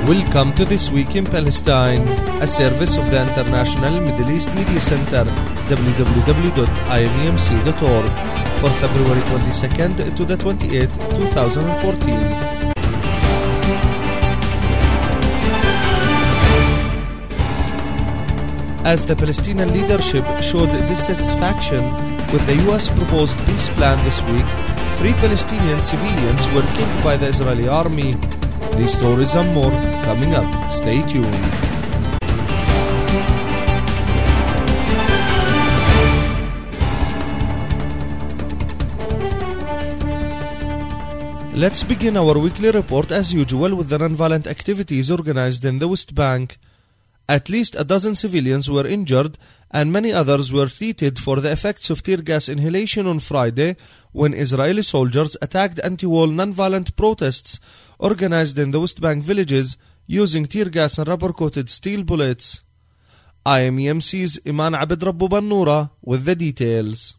Welcome to This Week in Palestine, a service of the International Middle East Media Center, www.imemc.org, for February 22nd to the 28th, 2014. As the Palestinian leadership showed dissatisfaction with the U.S. proposed peace plan this week, 3 Palestinian civilians were killed by the Israeli army. These stories and more coming up. Stay tuned. Let's begin our weekly report as usual with the nonviolent activities organized in the West Bank. At least a dozen civilians were injured and many others were treated for the effects of tear gas inhalation on Friday when Israeli soldiers attacked anti-war nonviolent protests organized in the West Bank villages using tear gas and rubber-coated steel bullets. IMEMC's Iman Abed Rabbu Bannura with the details.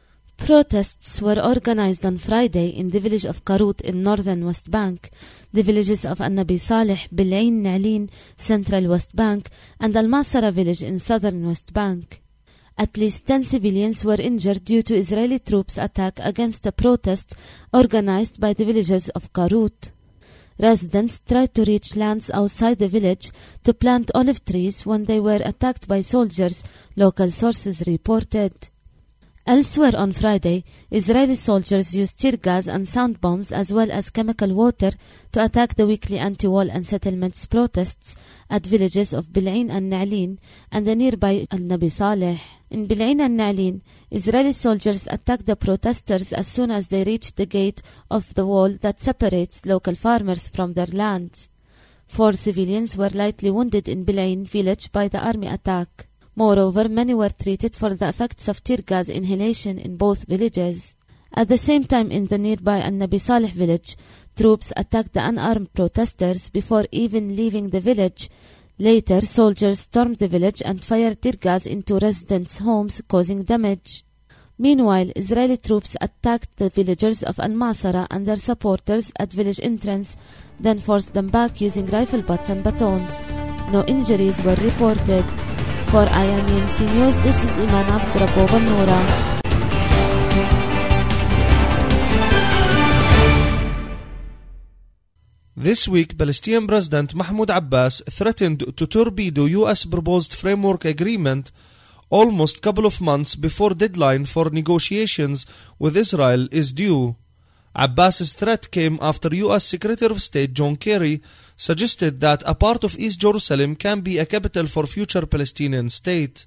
Protests were organized on Friday in the village of Karut in northern West Bank, the villages of An-Nabi Saleh, Bil'ain Na'lin, central West Bank, and Al-Masara village in southern West Bank. At least 10 civilians were injured due to Israeli troops' attack against a protest organized by the villagers of Karut. Residents tried to reach lands outside the village to plant olive trees when they were attacked by soldiers, local sources reported. Elsewhere on Friday, Israeli soldiers used tear gas and sound bombs as well as chemical water to attack the weekly anti-wall and settlements protests at villages of Bil'ain and Na'lin and the nearby Al-Nabi Saleh. In Bil'ain and Na'lin, Israeli soldiers attacked the protesters as soon as they reached the gate of the wall that separates local farmers from their lands. 4 civilians were lightly wounded in Bil'ain village by the army attack. Moreover, many were treated for the effects of tear gas inhalation in both villages. At the same time, in the nearby An-Nabi Saleh village, troops attacked the unarmed protesters before even leaving the village. Later, soldiers stormed the village and fired tear gas into residents' homes, causing damage. Meanwhile, Israeli troops attacked the villagers of Al-Masara and their supporters at village entrance, then forced them back using rifle butts and batons. No injuries were reported. For IMEMC News, this is Iman Abed Rabbu Bannura. This week, Palestinian President Mahmoud Abbas threatened to torpedo U.S. proposed framework agreement almost couple of months before deadline for negotiations with Israel is due. Abbas's threat came after U.S. Secretary of State John Kerry suggested that a part of East Jerusalem can be a capital for future Palestinian state.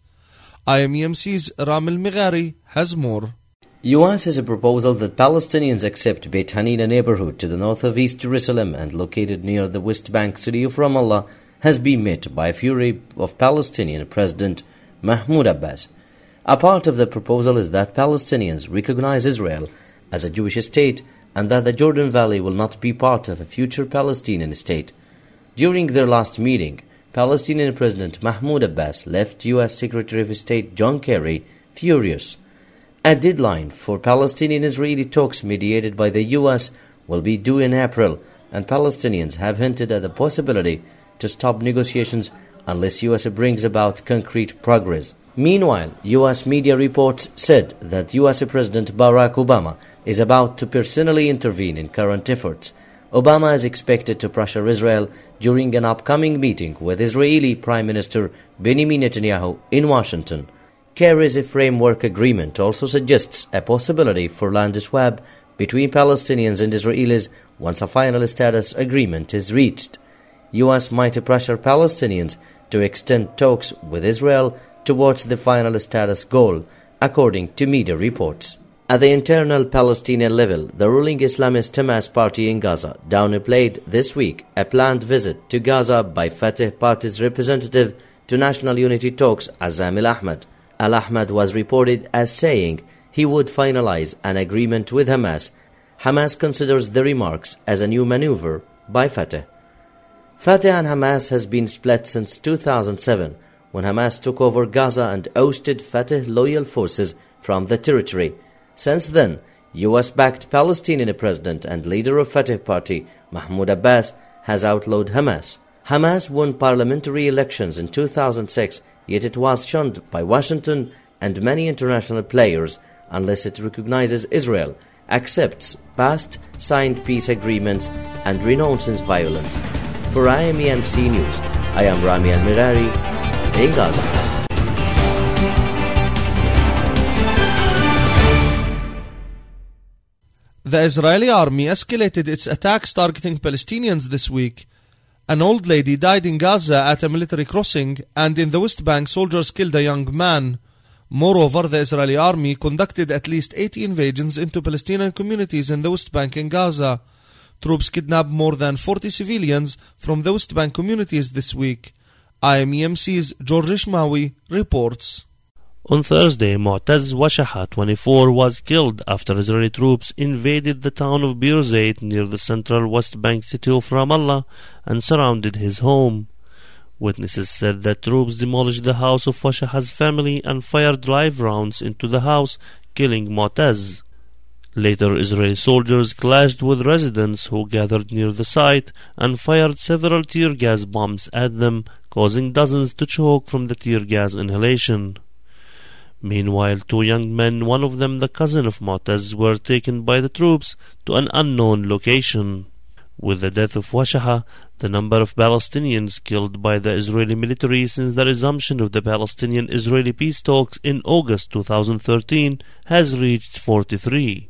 IMEMC's Ramil Mighari has more. U.S. has a proposal that Palestinians accept Beit Hanina neighborhood to the north of East Jerusalem and located near the West Bank city of Ramallah has been met by a fury of Palestinian President Mahmoud Abbas. A part of the proposal is that Palestinians recognize Israel as a Jewish state and that the Jordan Valley will not be part of a future Palestinian state. During their last meeting, Palestinian President Mahmoud Abbas left U.S. Secretary of State John Kerry furious. A deadline for Palestinian-Israeli talks mediated by the U.S. will be due in April, and Palestinians have hinted at the possibility to stop negotiations unless U.S. brings about concrete progress. Meanwhile, U.S. media reports said that U.S. President Barack Obama is about to personally intervene in current efforts. Obama is expected to pressure Israel during an upcoming meeting with Israeli Prime Minister Benjamin Netanyahu in Washington. Kerry's framework agreement also suggests a possibility for land swap between Palestinians and Israelis once a final status agreement is reached. U.S. might pressure Palestinians to extend talks with Israel towards the final status goal, according to media reports. At the internal Palestinian level, the ruling Islamist Hamas party in Gaza downplayed this week a planned visit to Gaza by Fatah party's representative to national unity talks, Azzam al-Ahmad. Al-Ahmad was reported as saying he would finalize an agreement with Hamas. Hamas considers the remarks as a new maneuver by Fatah. Fatah and Hamas has been split since 2007, when Hamas took over Gaza and ousted Fatah loyal forces from the territory. Since then, US-backed Palestinian president and leader of Fatah party, Mahmoud Abbas, has outlawed Hamas. Hamas won parliamentary elections in 2006, yet it was shunned by Washington and many international players unless it recognizes Israel, accepts past signed peace agreements, and renounces violence. For IMEMC News, I am Rami Al-Mirari in Gaza. The Israeli army escalated its attacks targeting Palestinians this week. An old lady died in Gaza at a military crossing, and in the West Bank, soldiers killed a young man. Moreover, the Israeli army conducted at least 80 invasions into Palestinian communities in the West Bank and Gaza. Troops kidnapped more than 40 civilians from the West Bank communities this week. IMEMC's George Ishmawi reports. On Thursday, Mu'taz Washaha, 24, was killed after Israeli troops invaded the town of Birzeit near the central West Bank city of Ramallah and surrounded his home. Witnesses said that troops demolished the house of Washaha's family and fired live rounds into the house, killing Mu'taz. Later, Israeli soldiers clashed with residents who gathered near the site and fired several tear gas bombs at them, causing dozens to choke from the tear gas inhalation. Meanwhile, 2 young men, one of them the cousin of Mu'taz, were taken by the troops to an unknown location. With the death of Washaha, the number of Palestinians killed by the Israeli military since the resumption of the Palestinian-Israeli peace talks in August 2013 has reached 43.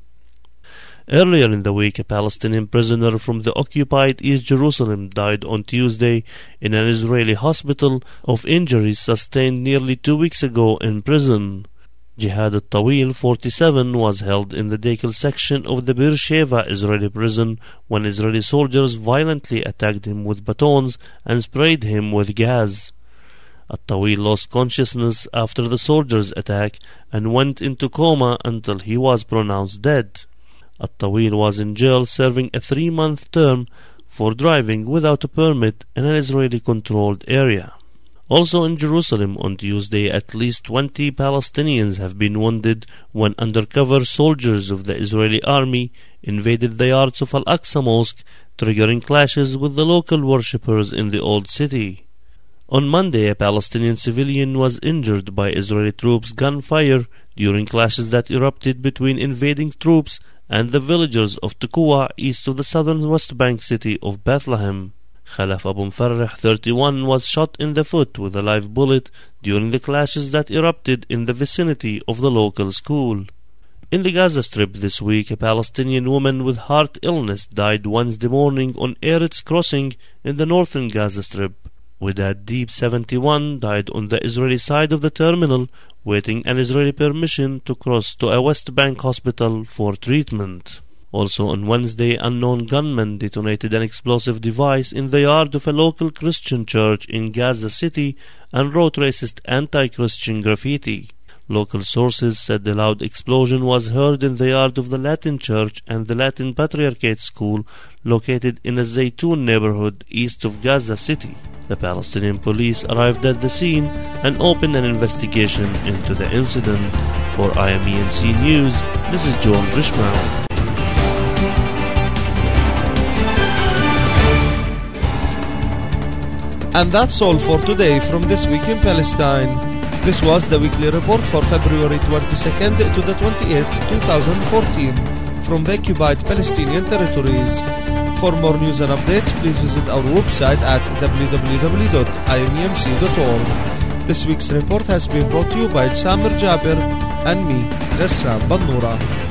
Earlier in the week, a Palestinian prisoner from the occupied East Jerusalem died on Tuesday in an Israeli hospital of injuries sustained nearly 2 weeks ago in prison. Jihad al-Tawil, 47, was held in the Dekel section of the Beersheba Israeli prison when Israeli soldiers violently attacked him with batons and sprayed him with gas. Al-Tawil lost consciousness after the soldiers' attack and went into coma until he was pronounced dead. Al-Tawil was in jail serving a 3-month term for driving without a permit in an Israeli-controlled area. Also in Jerusalem on Tuesday, at least 20 Palestinians have been wounded when undercover soldiers of the Israeli army invaded the yards of Al-Aqsa Mosque, triggering clashes with the local worshippers in the old city. On Monday, a Palestinian civilian was injured by Israeli troops' gunfire during clashes that erupted between invading troops and the villagers of Tekoa east of the southern West Bank city of Bethlehem. Khalaf Abu Mfarrah, 31, was shot in the foot with a live bullet during the clashes that erupted in the vicinity of the local school. In the Gaza Strip this week, a Palestinian woman with heart illness died Wednesday morning on Eretz Crossing in the northern Gaza Strip. Widad Deep, 71, died on the Israeli side of the terminal, waiting an Israeli permission to cross to a West Bank hospital for treatment. Also on Wednesday, unknown gunmen detonated an explosive device in the yard of a local Christian church in Gaza City and wrote racist anti-Christian graffiti. Local sources said the loud explosion was heard in the yard of the Latin Church and the Latin Patriarchate School located in a Zaytun neighborhood east of Gaza City. The Palestinian police arrived at the scene and opened an investigation into the incident. For IMEMC News, this is George Ishmawi. And that's all for today from This Week in Palestine. This was the weekly report for February 22nd to the 28th, 2014 from the occupied Palestinian territories. For more news and updates, please visit our website at www.imemc.org. This week's report has been brought to you by Samir Jabir and me, Gassam Bannoura.